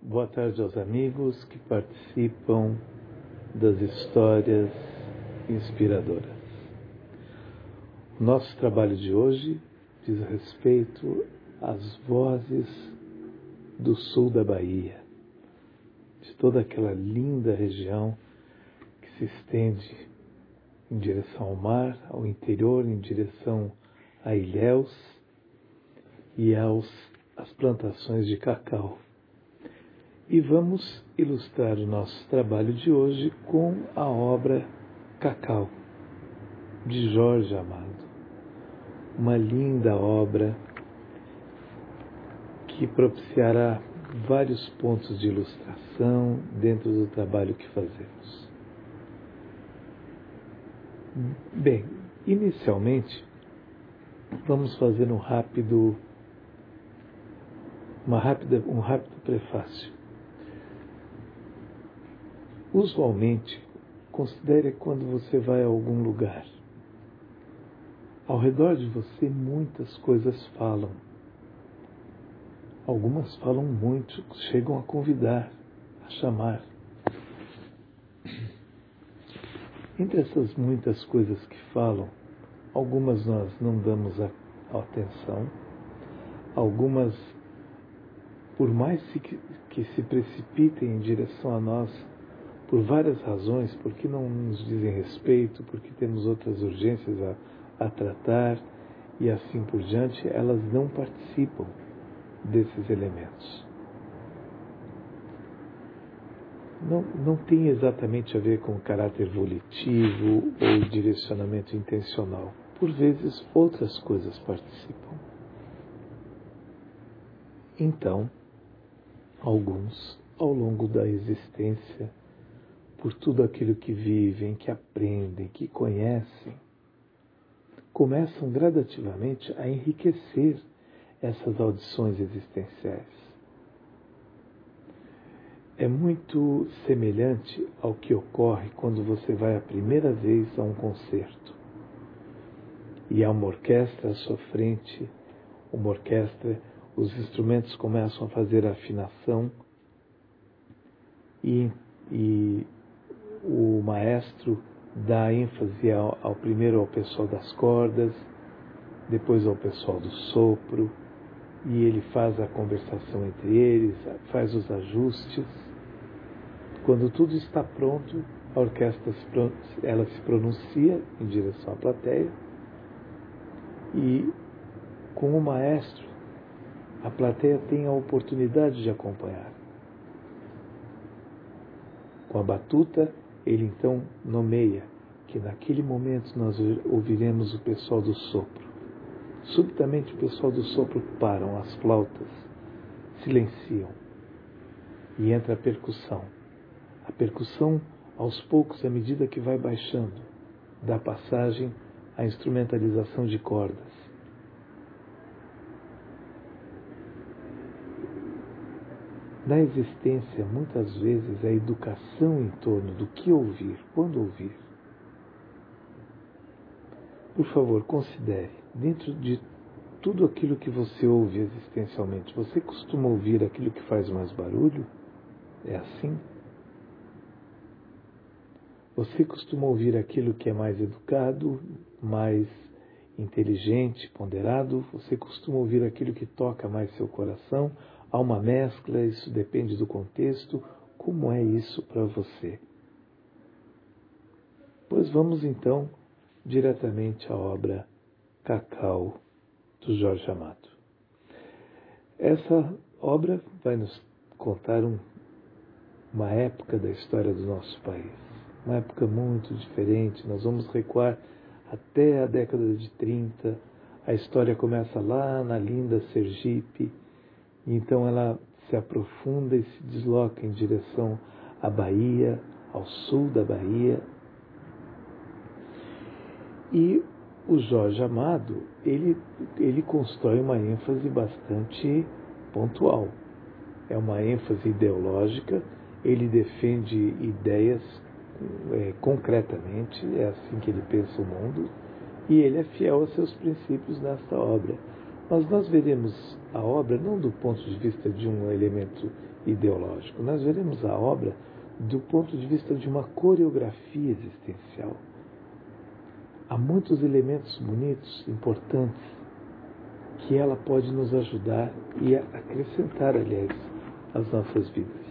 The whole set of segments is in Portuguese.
Boa tarde aos amigos que participam das histórias inspiradoras. O nosso trabalho de hoje diz respeito às vozes do sul da Bahia, de toda aquela linda região que se estende em direção ao mar, ao interior, em direção a Ilhéus e às plantações de cacau. E vamos ilustrar o nosso trabalho de hoje com a obra Cacau, de Jorge Amado. Uma linda obra que propiciará vários pontos de ilustração dentro do trabalho que fazemos. Bem, inicialmente, vamos fazer um rápido prefácio. Usualmente, considere quando você vai a algum lugar. Ao redor de você, muitas coisas falam. Algumas falam muito, chegam a convidar, a chamar. Entre essas muitas coisas que falam, algumas nós não damos atenção, algumas, por mais que se precipitem em direção a nós, por várias razões, porque não nos dizem respeito, porque temos outras urgências a tratar e assim por diante, elas não participam desses elementos. Não tem exatamente a ver com caráter volitivo ou direcionamento intencional. Por vezes, outras coisas participam. Então, alguns, ao longo da existência, por tudo aquilo que vivem, que aprendem, que conhecem, começam gradativamente a enriquecer essas audições existenciais. É muito semelhante ao que ocorre quando você vai a primeira vez a um concerto e há uma orquestra à sua frente, os instrumentos começam a fazer a afinação e o maestro dá ênfase primeiro ao pessoal das cordas, depois ao pessoal do sopro, e ele faz a conversação entre eles, faz os ajustes. Quando tudo está pronto, a orquestra se pronuncia em direção à plateia e, com o maestro, a plateia tem a oportunidade de acompanhar. Com a batuta, ele então nomeia que naquele momento nós ouviremos o pessoal do sopro. Subitamente o pessoal do sopro param, as flautas silenciam e entra a percussão. A percussão, aos poucos, à medida que vai baixando, dá passagem à instrumentalização de cordas. Na existência, muitas vezes, a educação em torno do que ouvir, quando ouvir. Por favor, considere, dentro de tudo aquilo que você ouve existencialmente, você costuma ouvir aquilo que faz mais barulho? É assim? Você costuma ouvir aquilo que é mais educado, mais inteligente, ponderado? Você costuma ouvir aquilo que toca mais seu coração? Há uma mescla, isso depende do contexto. Como é isso para você? Pois vamos então diretamente à obra Cacau, do Jorge Amado. Essa obra vai nos contar uma época da história do nosso país. Uma época muito diferente. Nós vamos recuar até a década de 30. A história começa lá na linda Sergipe. Então ela se aprofunda e se desloca em direção à Bahia, ao sul da Bahia. E o Jorge Amado, ele constrói uma ênfase bastante pontual. É uma ênfase ideológica, ele defende ideias concretamente, é assim que ele pensa o mundo, e ele é fiel a seus princípios nesta obra. Mas nós veremos a obra não do ponto de vista de um elemento ideológico, nós veremos a obra do ponto de vista de uma coreografia existencial. Há muitos elementos bonitos, importantes, que ela pode nos ajudar e acrescentar, aliás, às nossas vidas.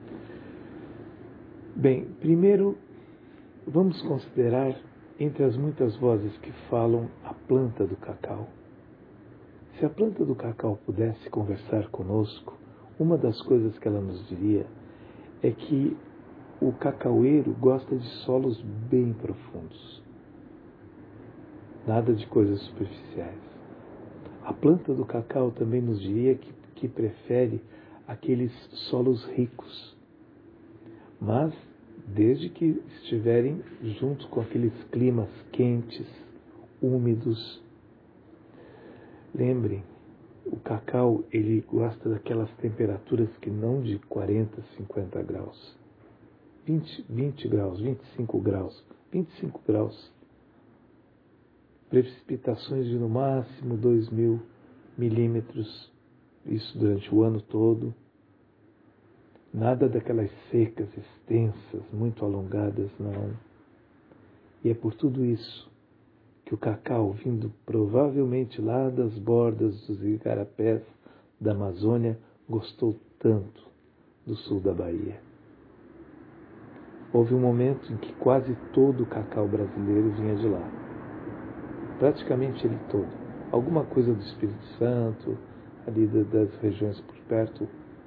Bem, primeiro, vamos considerar, entre as muitas vozes que falam, a planta do cacau. Se a planta do cacau pudesse conversar conosco, uma das coisas que ela nos diria é que o cacaueiro gosta de solos bem profundos. Nada de coisas superficiais. A planta do cacau também nos diria que prefere aqueles solos ricos, mas desde que estiverem junto com aqueles climas quentes, úmidos. Lembrem, o cacau, ele gosta daquelas temperaturas que não de 40, 50 graus. 20 graus, 25 graus, 25 graus. Precipitações de no máximo 2.000 milímetros, isso durante o ano todo. Nada daquelas secas extensas, muito alongadas, não. E é por tudo isso que o cacau, vindo provavelmente lá das bordas dos igarapés da Amazônia, gostou tanto do sul da Bahia. Houve um momento em que quase todo o cacau brasileiro vinha de lá. Praticamente ele todo. Alguma coisa do Espírito Santo, ali das regiões por perto.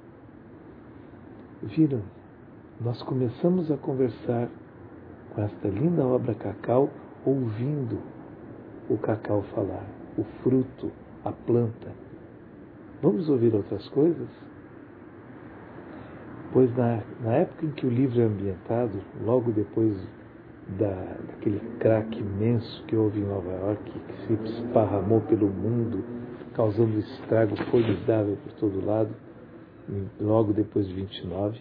Viram? Nós começamos a conversar com esta linda obra Cacau, ouvindo o cacau falar, o fruto, a planta. Vamos ouvir outras coisas? Pois na época em que o livro é ambientado, logo depois daquele crack imenso que houve em Nova York, que se esparramou pelo mundo, causando estrago formidável por todo lado, logo depois de 29,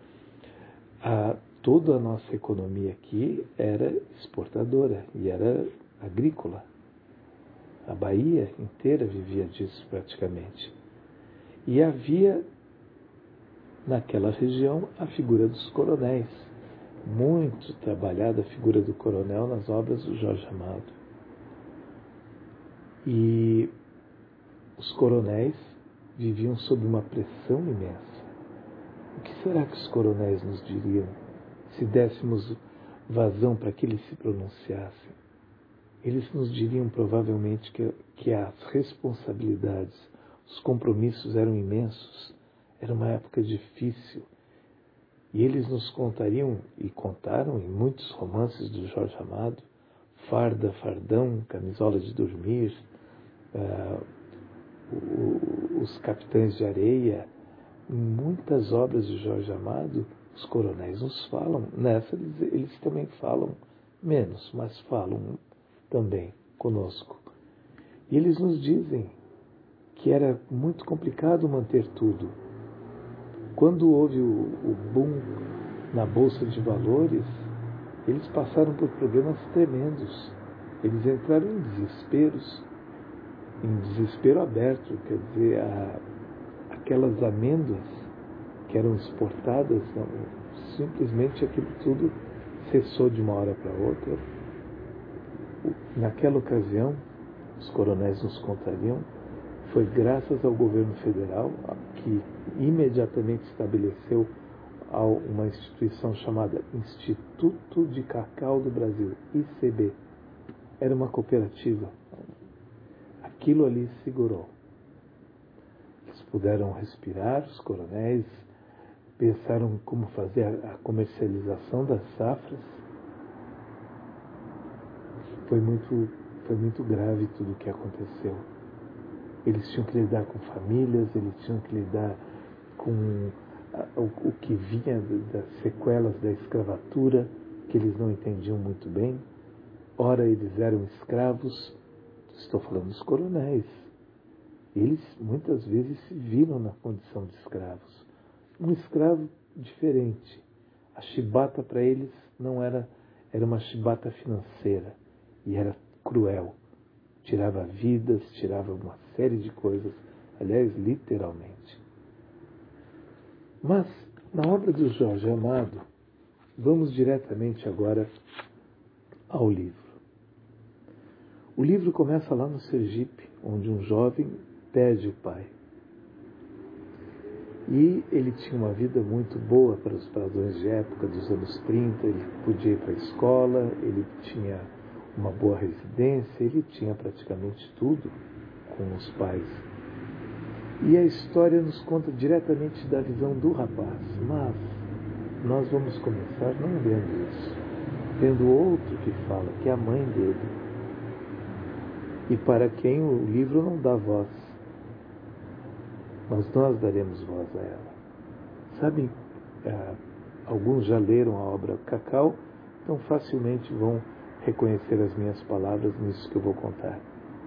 toda a nossa economia aqui era exportadora e era agrícola. A Bahia inteira vivia disso praticamente. E havia naquela região a figura dos coronéis. Muito trabalhada a figura do coronel nas obras do Jorge Amado. E os coronéis viviam sob uma pressão imensa. O que será que os coronéis nos diriam se dessemos vazão para que eles se pronunciassem? Eles nos diriam provavelmente que as responsabilidades, os compromissos eram imensos, era uma época difícil. E eles nos contariam, e contaram em muitos romances do Jorge Amado, Farda, Fardão, Camisola de Dormir, Os Capitães de Areia, em muitas obras de Jorge Amado, os coronéis nos falam. Nessa eles também falam menos, mas falam também conosco. E eles nos dizem que era muito complicado manter tudo. Quando houve o boom na Bolsa de Valores, eles passaram por problemas tremendos. Eles entraram em desespero aberto, quer dizer, aquelas amêndoas que eram exportadas, simplesmente aquilo tudo cessou de uma hora para outra. Naquela ocasião, os coronéis nos contariam, foi graças ao governo federal que imediatamente estabeleceu uma instituição chamada Instituto de Cacau do Brasil, ICB. Era uma cooperativa. Aquilo ali segurou. Eles puderam respirar, os coronéis pensaram como fazer a comercialização das safras. Foi muito grave tudo o que aconteceu. Eles tinham que lidar com famílias, eles tinham que lidar com o que vinha das sequelas da escravatura, que eles não entendiam muito bem. Ora, eles eram escravos, estou falando dos coronéis. Eles muitas vezes se viram na condição de escravos. Um escravo diferente. A chibata para eles não era uma chibata financeira e era cruel. Tirava vidas, tirava uma série de coisas, aliás, literalmente. Mas, na obra do Jorge Amado, vamos diretamente agora ao livro. O livro começa lá no Sergipe, onde um jovem perde o pai. E ele tinha uma vida muito boa para os padrões de época dos anos 30, ele podia ir para a escola, ele tinha uma boa residência, ele tinha praticamente tudo com os pais. E a história nos conta diretamente da visão do rapaz, mas nós vamos começar não vendo isso, vendo outro que fala, que é a mãe dele, e para quem o livro não dá voz, mas nós daremos voz a ela. Sabem, alguns já leram a obra Cacau, então facilmente vão reconhecer as minhas palavras nisso que eu vou contar.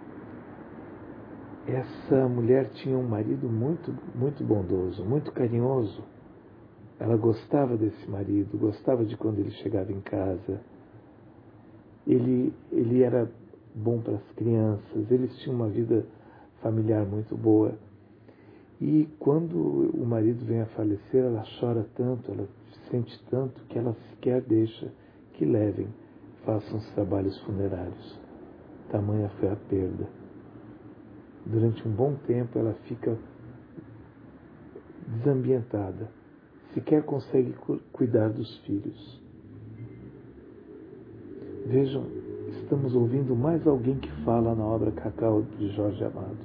Essa mulher tinha um marido muito, muito bondoso, muito carinhoso. Ela gostava desse marido, gostava de quando ele chegava em casa. Ele era bom para as crianças, eles tinham uma vida familiar muito boa. E quando o marido vem a falecer, ela chora tanto, ela sente tanto, que ela sequer deixa que levem, façam os trabalhos funerários. Tamanha foi a perda. Durante um bom tempo ela fica desambientada, sequer consegue cuidar dos filhos. Vejam, estamos ouvindo mais alguém que fala na obra Cacau de Jorge Amado.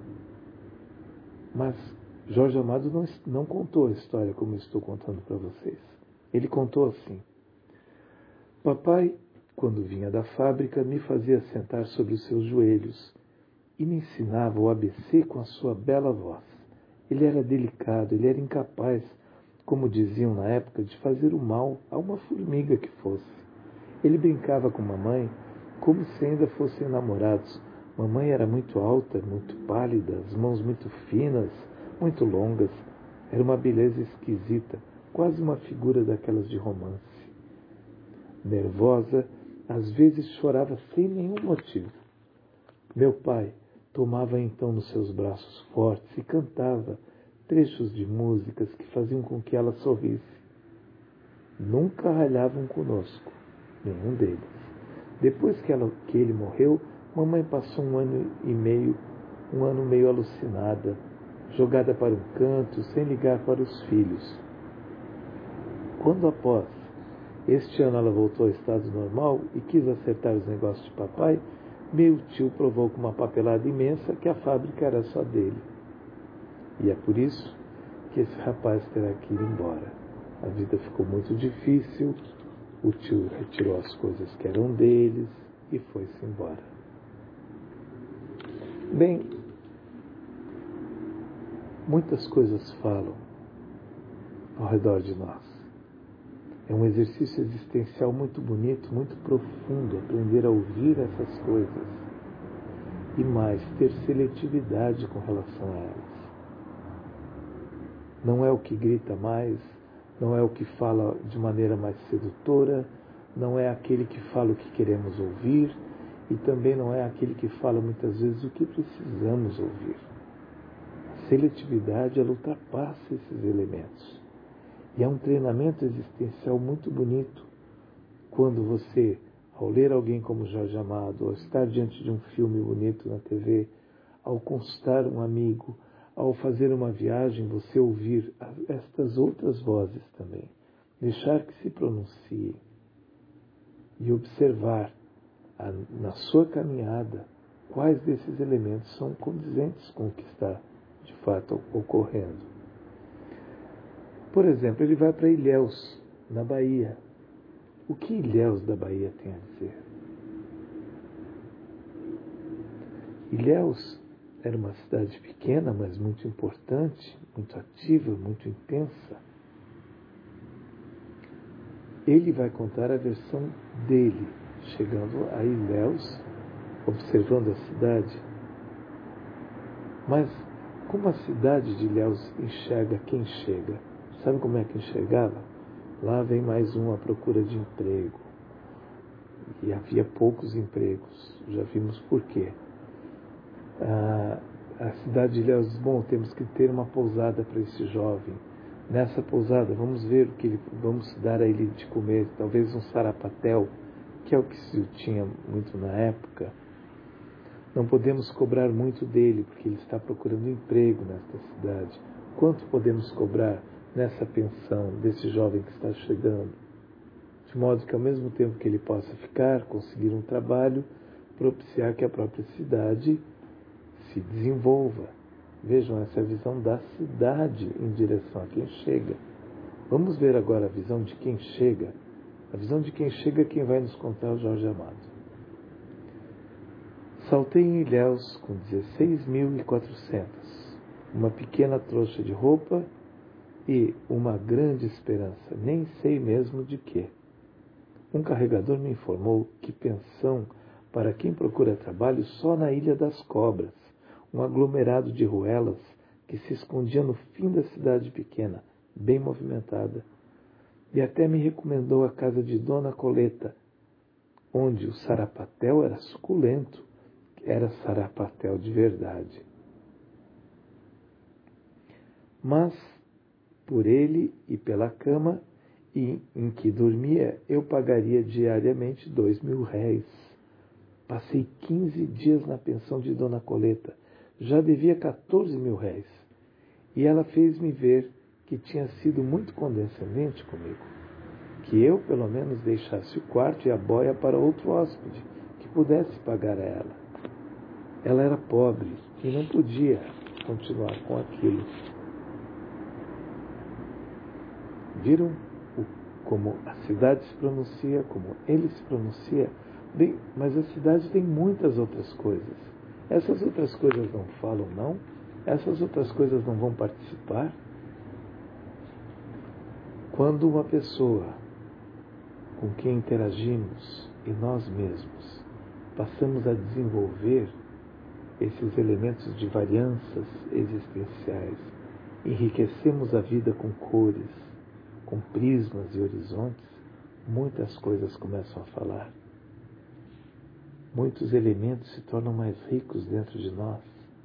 Mas Jorge Amado não contou a história como eu estou contando para vocês. Ele contou assim: papai, quando vinha da fábrica, me fazia sentar sobre os seus joelhos e me ensinava o ABC com a sua bela voz. Ele era delicado, ele era incapaz, como diziam na época, de fazer o mal a uma formiga que fosse. Ele brincava com mamãe como se ainda fossem namorados. Mamãe era muito alta, muito pálida, as mãos muito finas, muito longas. Era uma beleza esquisita, quase uma figura daquelas de romance. Nervosa, às vezes chorava sem nenhum motivo. Meu pai tomava então nos seus braços fortes e cantava trechos de músicas que faziam com que ela sorrisse. Nunca ralhavam conosco, nenhum deles. Depois que ele morreu, mamãe passou um ano meio alucinada, jogada para um canto, sem ligar para os filhos. Quando após este ano ela voltou ao estado normal e quis acertar os negócios de papai, meu tio provou com uma papelada imensa que a fábrica era só dele. E é por isso que esse rapaz terá que ir embora. A vida ficou muito difícil, o tio retirou as coisas que eram deles e foi-se embora. Bem, muitas coisas falam ao redor de nós. É um exercício existencial muito bonito, muito profundo, aprender a ouvir essas coisas. E mais, ter seletividade com relação a elas. Não é o que grita mais, não é o que fala de maneira mais sedutora, não é aquele que fala o que queremos ouvir e também não é aquele que fala muitas vezes o que precisamos ouvir. A seletividade, ela ultrapassa esses elementos. E é um treinamento existencial muito bonito quando você, ao ler alguém como Jorge Amado, ao estar diante de um filme bonito na TV, ao consultar um amigo, ao fazer uma viagem, você ouvir estas outras vozes também. Deixar que se pronunciem e observar na sua caminhada quais desses elementos são condizentes com o que está de fato ocorrendo. Por exemplo, ele vai para Ilhéus, na Bahia. O que Ilhéus da Bahia tem a dizer? Ilhéus era uma cidade pequena, mas muito importante, muito ativa, muito intensa. Ele vai contar a versão dele, chegando a Ilhéus, observando a cidade. Mas como a cidade de Ilhéus enxerga quem chega? Sabe como é que enxergava? Lá vem mais um à procura de emprego. E havia poucos empregos. Já vimos por quê. A cidade de Ilhéus diz, bom, temos que ter uma pousada para esse jovem. Nessa pousada, vamos ver vamos dar a ele de comer, talvez um sarapatel, que é o que se tinha muito na época. Não podemos cobrar muito dele, porque ele está procurando emprego nesta cidade. Quanto podemos cobrar nessa pensão desse jovem que está chegando? De modo que, ao mesmo tempo que ele possa ficar, conseguir um trabalho, propiciar que a própria cidade se desenvolva. Vejam, essa é a visão da cidade em direção a quem chega. Vamos ver agora a visão de quem chega. A visão de quem chega é quem vai nos contar o Jorge Amado. Saltei em Ilhéus com 16.400, uma pequena trouxa de roupa e uma grande esperança, nem sei mesmo de quê. Um carregador me informou que pensão para quem procura trabalho só na Ilha das Cobras, um aglomerado de ruelas que se escondia no fim da cidade pequena, bem movimentada. E até me recomendou a casa de Dona Coleta, onde o sarapatel era suculento, era sarapatel de verdade. Mas, por ele e pela cama em que dormia, eu pagaria diariamente 2.000 réis. Passei 15 dias na pensão de Dona Coleta. Já devia 14.000 réis. E ela fez-me ver que tinha sido muito condescendente comigo. Que eu, pelo menos, deixasse o quarto e a boia para outro hóspede, que pudesse pagar a ela. Ela era pobre e não podia continuar com aquilo. Viram como a cidade se pronuncia, como ele se pronuncia? Bem, mas a cidade tem muitas outras coisas. Essas outras coisas não falam, não? Essas outras coisas não vão participar? Quando uma pessoa com quem interagimos e nós mesmos passamos a desenvolver esses elementos de varianças existenciais, enriquecemos a vida com cores, com prismas e horizontes, muitas coisas começam a falar. Muitos elementos se tornam mais ricos dentro de nós.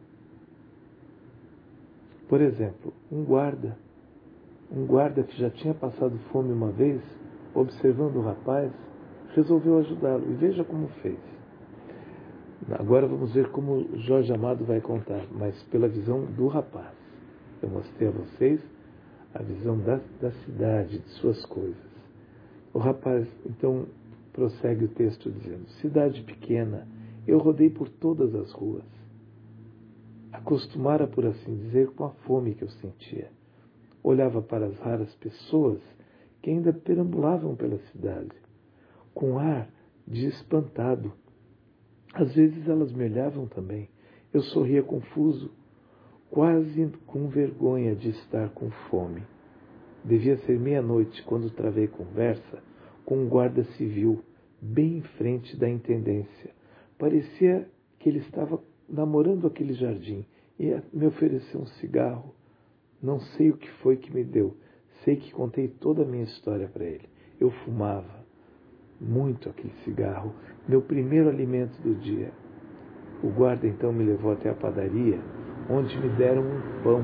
Por exemplo, um guarda que já tinha passado fome uma vez, observando o rapaz, resolveu ajudá-lo. E veja como fez. Agora vamos ver como Jorge Amado vai contar, mas pela visão do rapaz. Eu mostrei a vocês a visão da cidade, de suas coisas. O rapaz, então, prossegue o texto dizendo: cidade pequena, eu rodei por todas as ruas. Acostumara, por assim dizer, com a fome que eu sentia. Olhava para as raras pessoas que ainda perambulavam pela cidade, com ar de espantado. Às vezes elas me olhavam também. Eu sorria confuso, quase com vergonha de estar com fome. Devia ser meia-noite quando travei conversa com um guarda civil, bem em frente da intendência. Parecia que ele estava namorando aquele jardim e me ofereceu um cigarro. Não sei o que foi que me deu. Sei que contei toda a minha história para ele. Eu fumava muito aquele cigarro, meu primeiro alimento do dia. O guarda então me levou até a padaria, onde me deram um pão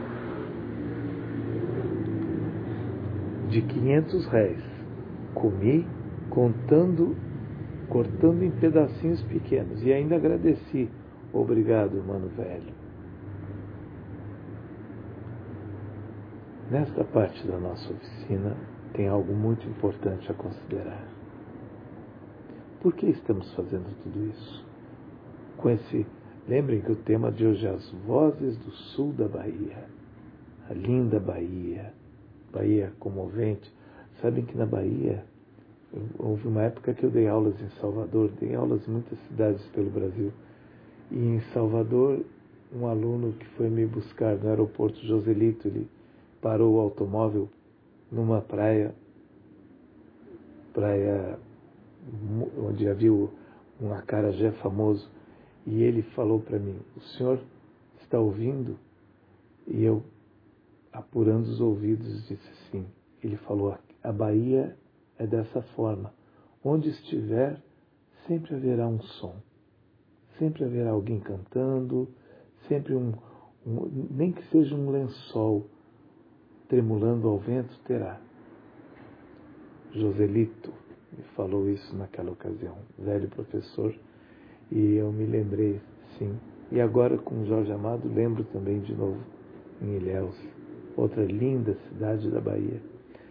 de 500 réis. Comi, cortando em pedacinhos pequenos, e ainda agradeci. Obrigado, mano velho. Nesta parte da nossa oficina tem algo muito importante a considerar. Por que estamos fazendo tudo isso? Lembrem que o tema de hoje é as vozes do sul da Bahia. A linda Bahia, Bahia comovente. Sabem que na Bahia, houve uma época que eu dei aulas em Salvador, dei aulas em muitas cidades pelo Brasil. E em Salvador, um aluno que foi me buscar no aeroporto Joselito, ele parou o automóvel numa praia onde havia um acarajé famoso, e ele falou para mim: o senhor está ouvindo? E eu, apurando os ouvidos, disse sim. Ele falou: a Bahia é dessa forma. Onde estiver, sempre haverá um som. Sempre haverá alguém cantando, sempre nem que seja um lençol tremulando ao vento, terá. Joselito me falou isso naquela ocasião, velho professor, e eu me lembrei, sim. E agora, com Jorge Amado, lembro também de novo em Ilhéus, outra linda cidade da Bahia.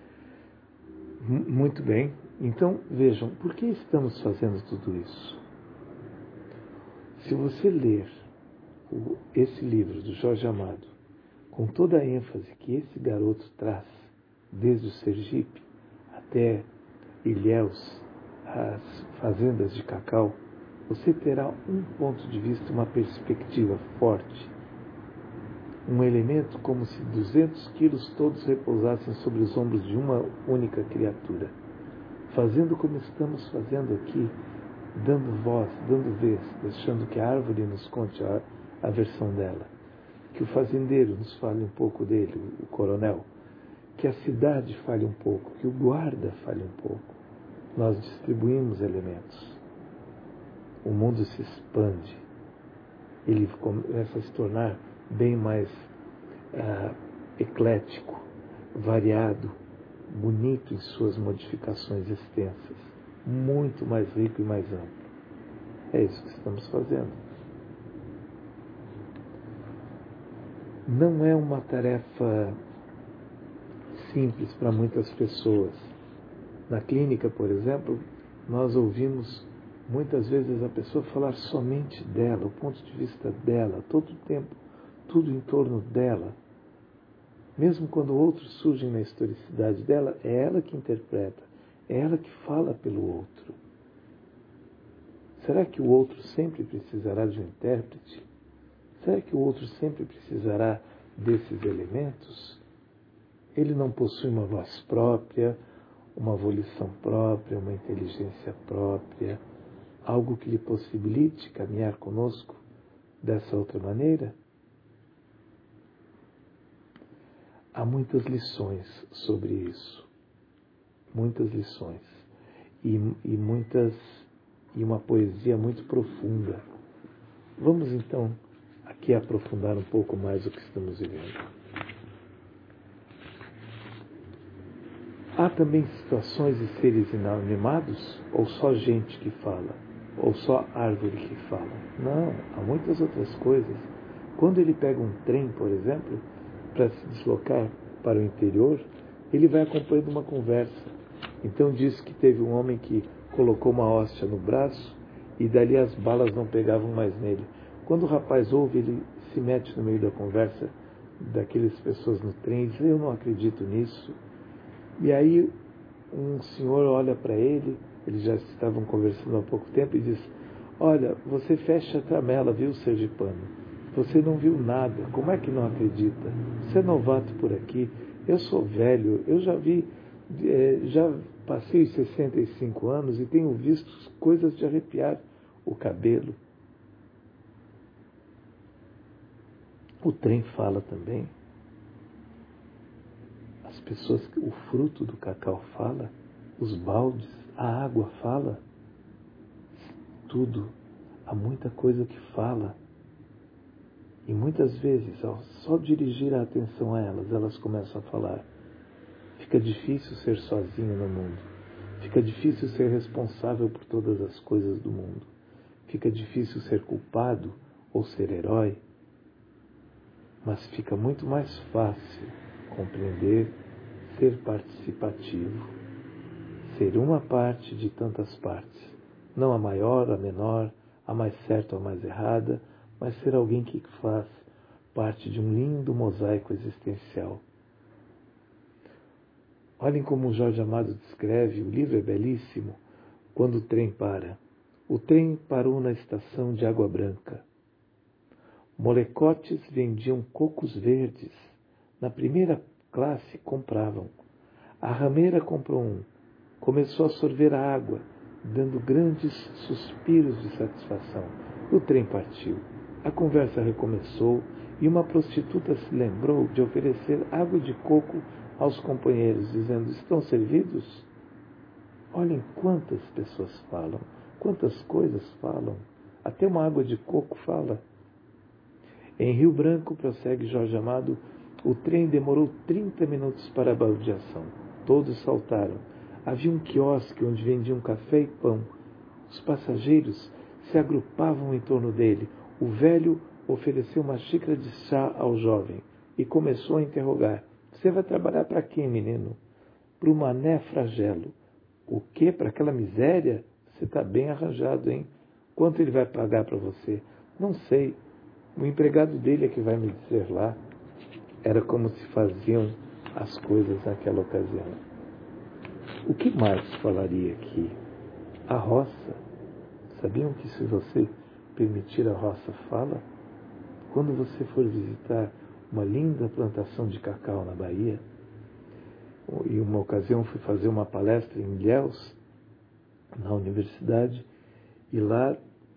Muito bem. Então, vejam, por que estamos fazendo tudo isso? Se você ler esse livro do Jorge Amado, com toda a ênfase que esse garoto traz, desde o Sergipe até Ilhéus, as fazendas de cacau, você terá um ponto de vista, uma perspectiva forte. Um elemento como se 200 quilos todos repousassem sobre os ombros de uma única criatura. Fazendo como estamos fazendo aqui, dando voz, dando vez, deixando que a árvore nos conte a versão dela. Que o fazendeiro nos fale um pouco dele, o coronel. Que a cidade fale um pouco, que o guarda fale um pouco. Nós distribuímos elementos. O mundo se expande. Ele começa a se tornar bem mais eclético, variado, bonito em suas modificações extensas. Muito mais rico e mais amplo. É isso que estamos fazendo. Não é uma tarefa simples para muitas pessoas. Na clínica, por exemplo, nós ouvimos muitas vezes a pessoa falar somente dela, o ponto de vista dela, todo o tempo, tudo em torno dela. Mesmo quando outros surgem na historicidade dela, é ela que interpreta, é ela que fala pelo outro. Será que o outro sempre precisará de um intérprete? Será que o outro sempre precisará desses elementos? Ele não possui uma voz própria, uma volição própria, uma inteligência própria, algo que lhe possibilite caminhar conosco dessa outra maneira? Há muitas lições sobre isso, muitas lições, e uma poesia muito profunda. Vamos então aqui aprofundar um pouco mais o que estamos vivendo. Há também situações e seres inanimados, ou só gente que fala, ou só árvore que fala? Não, há muitas outras coisas. Quando ele pega um trem, por exemplo, para se deslocar para o interior, ele vai acompanhando uma conversa. Então diz que teve um homem que colocou uma hóstia no braço e dali as balas não pegavam mais nele. Quando o rapaz ouve, ele se mete no meio da conversa daquelas pessoas no trem e diz: eu não acredito nisso. E aí um senhor olha para ele, eles já estavam conversando há pouco tempo, e diz: olha, você fecha a tramela, viu, sergipano? Você não viu nada, como é que não acredita? Você é novato por aqui, eu sou velho, eu já já passei os 65 anos e tenho visto coisas de arrepiar o cabelo. O trem fala também. As pessoas, o fruto do cacau fala, os baldes, a água fala, tudo. Há muita coisa que fala. E muitas vezes, ao só dirigir a atenção a elas, elas começam a falar. Fica difícil ser sozinho no mundo. Fica difícil ser responsável por todas as coisas do mundo. Fica difícil ser culpado ou ser herói. Mas fica muito mais fácil compreender, ser participativo, ser uma parte de tantas partes, não a maior, a menor, a mais certa ou a mais errada, mas ser alguém que faz parte de um lindo mosaico existencial. Olhem como o Jorge Amado descreve, o livro é belíssimo, quando o trem para. O trem parou na estação de Água Branca. Molecotes vendiam cocos verdes. Na primeira classe compravam. A rameira comprou um. Começou a sorver a água, dando grandes suspiros de satisfação. O trem partiu. A conversa recomeçou e uma prostituta se lembrou de oferecer água de coco aos companheiros, dizendo: estão servidos? Olhem quantas pessoas falam, quantas coisas falam. Até uma água de coco fala. Em Rio Branco, prossegue Jorge Amado, o trem demorou 30 minutos para a baldeação. Todos saltaram. Havia um quiosque onde vendiam café e pão. Os passageiros se agrupavam em torno dele. O velho ofereceu uma xícara de chá ao jovem e começou a interrogar. Você vai trabalhar para quem, menino? Para o Mané Fragelo. O quê? Para aquela miséria? Você está bem arranjado, hein? Quanto ele vai pagar para você? Não sei. O empregado dele é que vai me dizer lá. Era como se faziam as coisas naquela ocasião. O que mais falaria aqui? A roça. Sabiam que se você permitir a roça fala? Quando você for visitar uma linda plantação de cacau na Bahia, e uma ocasião fui fazer uma palestra em Ilhéus, na universidade, e lá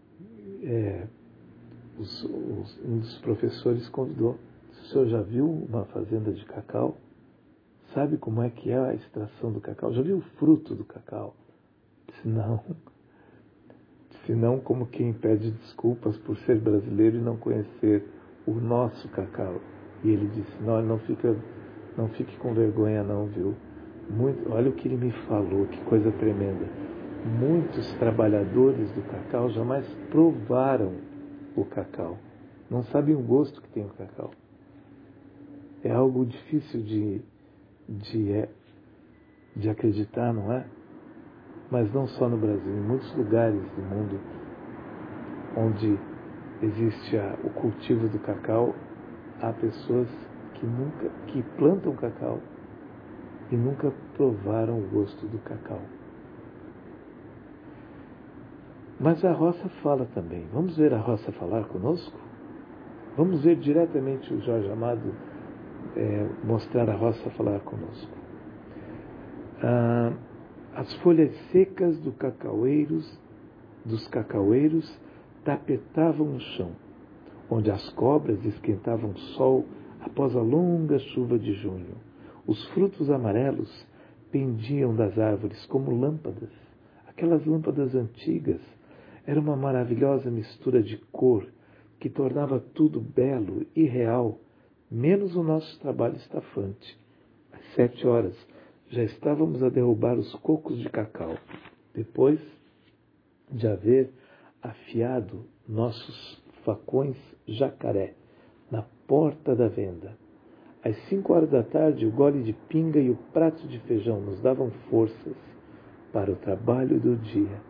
um dos professores convidou. O senhor já viu uma fazenda de cacau? Sabe como é que é a extração do cacau? Já viu o fruto do cacau? Disse, não. Se não, como quem pede desculpas por ser brasileiro e não conhecer o nosso cacau. E ele disse, não fique com vergonha não, viu? Olha o que ele me falou, que coisa tremenda. Muitos trabalhadores do cacau jamais provaram o cacau. Não sabem o gosto que tem o cacau. É algo difícil de acreditar, não é? Mas não só no Brasil, em muitos lugares do mundo onde existe o cultivo do cacau, há pessoas que plantam cacau e nunca provaram o gosto do cacau. Mas a roça fala também. Vamos ver a roça falar conosco? Vamos ver diretamente o Jorge Amado mostrar a roça falar conosco. As folhas secas dos cacaueiros tapetavam o chão, onde as cobras esquentavam o sol após a longa chuva de junho. Os frutos amarelos pendiam das árvores como lâmpadas. Aquelas lâmpadas antigas. Era uma maravilhosa mistura de cor que tornava tudo belo e real, menos o nosso trabalho estafante. Às 7 horas, já estávamos a derrubar os cocos de cacau, depois de haver afiado nossos facões jacaré na porta da venda. Às 5 horas da tarde, o gole de pinga e o prato de feijão nos davam forças para o trabalho do dia.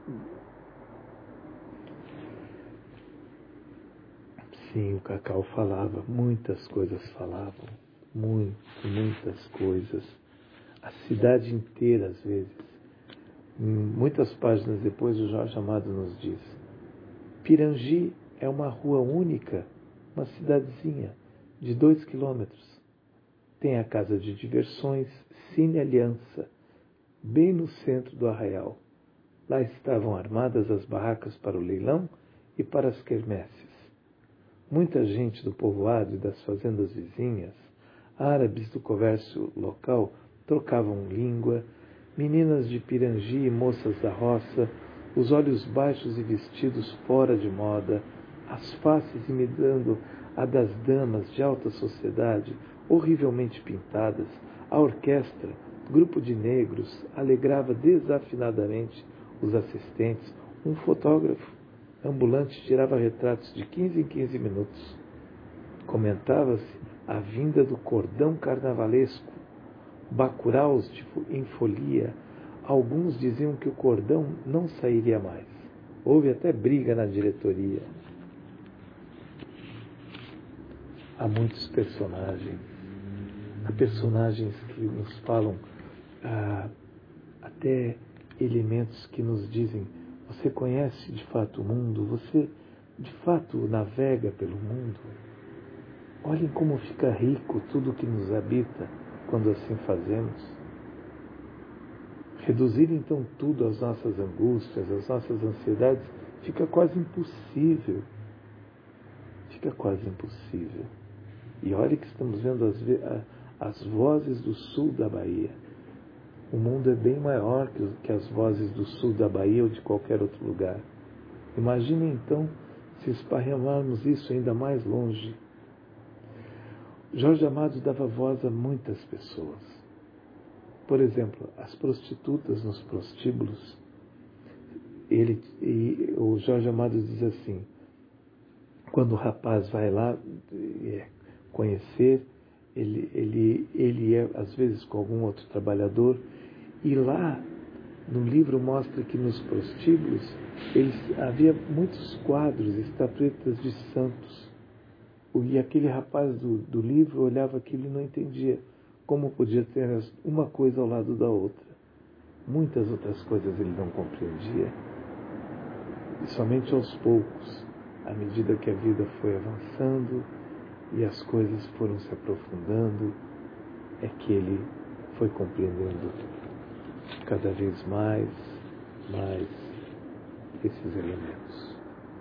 Sim, o cacau falava, muitas coisas falavam, muitas coisas. A cidade inteira, às vezes. Muitas páginas depois, o Jorge Amado nos diz: Pirangi é uma rua única, uma cidadezinha de 2 quilômetros. Tem a casa de diversões Cine Aliança, bem no centro do arraial. Lá estavam armadas as barracas para o leilão e para as quermesses. Muita gente do povoado e das fazendas vizinhas, árabes do comércio local, trocavam língua, meninas de Pirangi e moças da roça, os olhos baixos e vestidos fora de moda, as faces imitando a das damas de alta sociedade, horrivelmente pintadas, a orquestra, grupo de negros, alegrava desafinadamente os assistentes, um fotógrafo ambulante tirava retratos de 15 em 15 minutos. Comentava-se a vinda do cordão carnavalesco, bacuraus em folia. Alguns diziam que o cordão não sairia mais. Houve até briga na diretoria. Há muitos personagens. Há personagens que nos falam até elementos que nos dizem: você conhece de fato o mundo? Você de fato navega pelo mundo? Olhem como fica rico tudo que nos habita quando assim fazemos. Reduzir então tudo às nossas angústias, às nossas ansiedades, fica quase impossível. Fica quase impossível. E olha que estamos vendo as vozes do sul da Bahia. O mundo é bem maior que as vozes do sul da Bahia ou de qualquer outro lugar. Imaginem então se esparramarmos isso ainda mais longe, Jorge Amado dava voz a muitas pessoas. Por exemplo, as prostitutas nos prostíbulos. O Jorge Amado diz assim, quando o rapaz vai lá conhecer, ele é às vezes com algum outro trabalhador, e lá no livro mostra que nos prostíbulos havia muitos quadros, estatuetas de santos. E aquele rapaz do livro olhava aquilo e não entendia como podia ter uma coisa ao lado da outra. Muitas outras coisas ele não compreendia. E somente aos poucos, à medida que a vida foi avançando e as coisas foram se aprofundando, é que ele foi compreendendo cada vez mais esses elementos.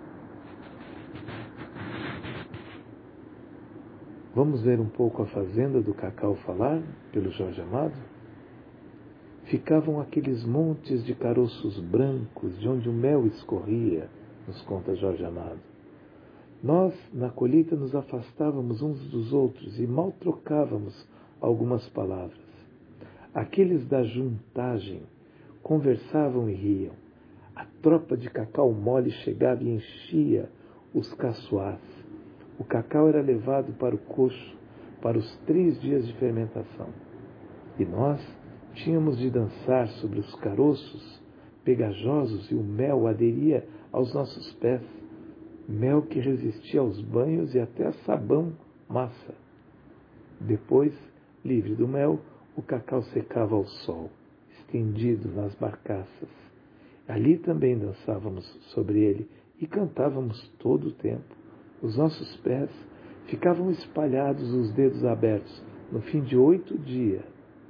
Vamos ver um pouco a fazenda do cacau falar, pelo Jorge Amado? Ficavam aqueles montes de caroços brancos, de onde o mel escorria, nos conta Jorge Amado. Nós, na colheita, nos afastávamos uns dos outros e mal trocávamos algumas palavras. Aqueles da juntagem conversavam e riam. A tropa de cacau mole chegava e enchia os caçoás. O cacau era levado para o coxo para os 3 dias de fermentação. E nós tínhamos de dançar sobre os caroços pegajosos e o mel aderia aos nossos pés. Mel que resistia aos banhos e até a sabão, massa. Depois, livre do mel, o cacau secava ao sol, estendido nas barcaças. Ali também dançávamos sobre ele e cantávamos todo o tempo. Os nossos pés ficavam espalhados, os dedos abertos. No fim de 8 dias,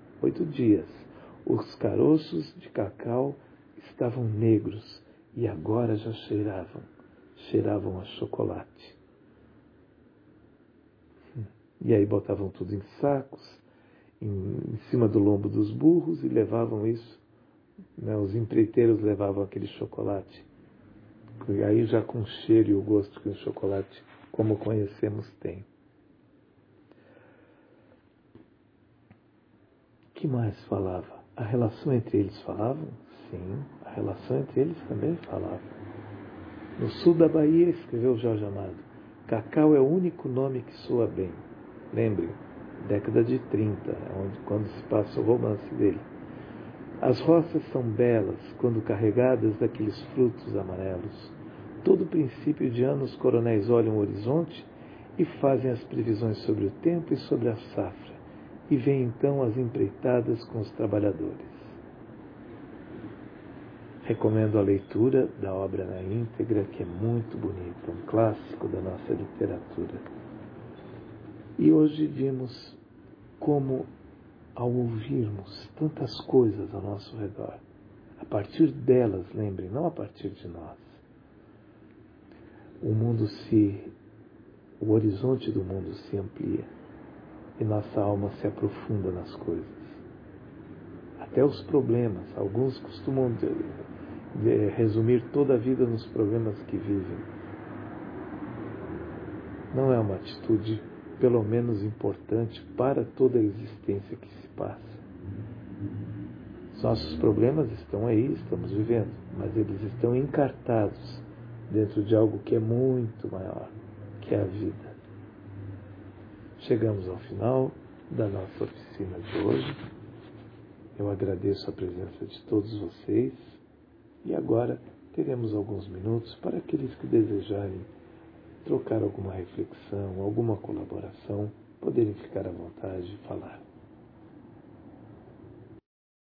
os caroços de cacau estavam negros e agora já cheiravam a chocolate. E aí botavam tudo em sacos, em cima do lombo dos burros e levavam isso. Os empreiteiros levavam aquele chocolate. E aí já com o cheiro e o gosto que o chocolate, como conhecemos, tem. O que mais falava? A relação entre eles falavam? Sim, a relação entre eles também falava. No sul da Bahia, escreveu Jorge Amado, cacau é o único nome que soa bem. Lembre, década de 30, quando se passa o romance dele. As roças são belas quando carregadas daqueles frutos amarelos. Todo princípio de ano os coronéis olham o horizonte e fazem as previsões sobre o tempo e sobre a safra, e vêm então as empreitadas com os trabalhadores. Recomendo a leitura da obra na íntegra, que é muito bonita, um clássico da nossa literatura. E hoje vimos como, ao ouvirmos tantas coisas ao nosso redor, a partir delas, lembrem, não a partir de nós, o horizonte do mundo se amplia e nossa alma se aprofunda nas coisas. Até os problemas, alguns costumam resumir toda a vida nos problemas que vivem. Não é uma atitude, pelo menos, importante para toda a existência que se passa. Os nossos problemas estão aí, estamos vivendo, mas eles estão encartados dentro de algo que é muito maior, que é a vida. Chegamos ao final da nossa oficina de hoje. Eu agradeço a presença de todos vocês e agora teremos alguns minutos para aqueles que desejarem trocar alguma reflexão, alguma colaboração, poderem ficar à vontade de falar.